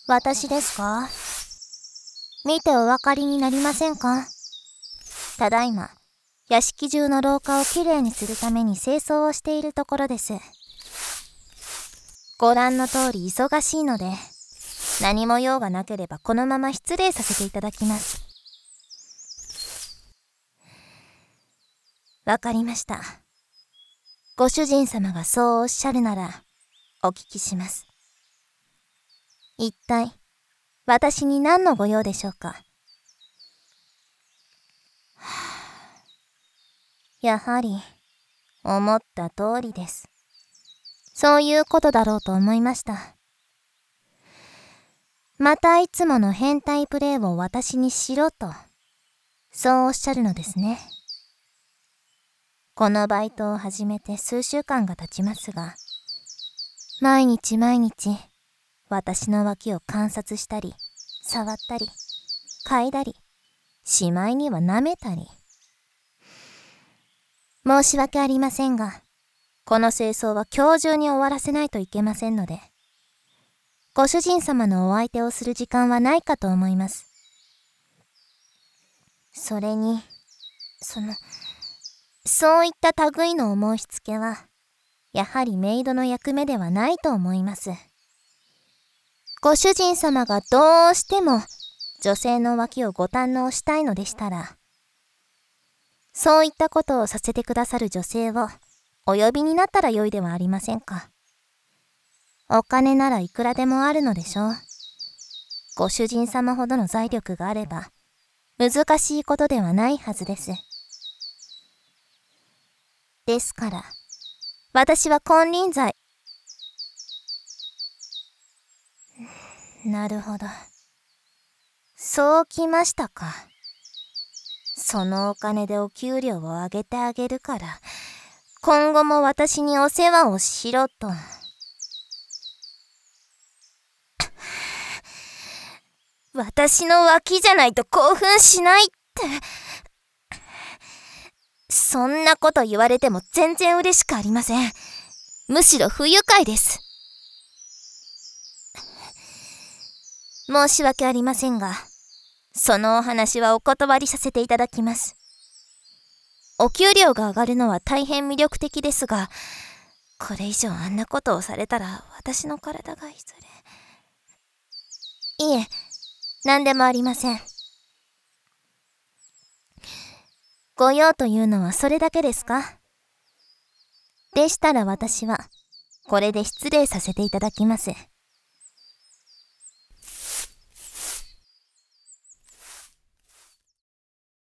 私ですか？見てお分かりになりませんか？ただいま、屋敷中の廊下をきれいにするために清掃をしているところです。ご覧の通り忙しいので、何も用がなければこのまま失礼させていただきます。わかりました。ご主人様がそうおっしゃるなら、お聞きします。一体、私に何のご用でしょうか？やはり、思った通りです。そういうことだろうと思いました。またいつもの変態プレイを私にしろと、そうおっしゃるのですね。このバイトを始めて数週間が経ちますが、毎日毎日、私の脇を観察したり、触ったり、嗅いだり、しまいには舐めたり。申し訳ありませんが、この清掃は今日中に終わらせないといけませんので、ご主人様のお相手をする時間はないかと思います。それに、そういった類のお申し付けは、やはりメイドの役目ではないと思います。ご主人様がどうしても女性の脇をご堪能したいのでしたら、そういったことをさせてくださる女性をお呼びになったらよいではありませんか。お金ならいくらでもあるのでしょう。ご主人様ほどの財力があれば、難しいことではないはずです。ですから、私は金輪際。なるほど。そうきましたか。そのお金でお給料を上げてあげるから、今後も私にお世話をしろと。私の脇じゃないと興奮しないって。そんなこと言われても全然嬉しくありません。むしろ不愉快です。申し訳ありませんが、そのお話はお断りさせていただきます。お給料が上がるのは大変魅力的ですが、これ以上あんなことをされたら私の体がいずれ。いえ、何でもありません。ご用というのはそれだけですか？でしたら私は、これで失礼させていただきます。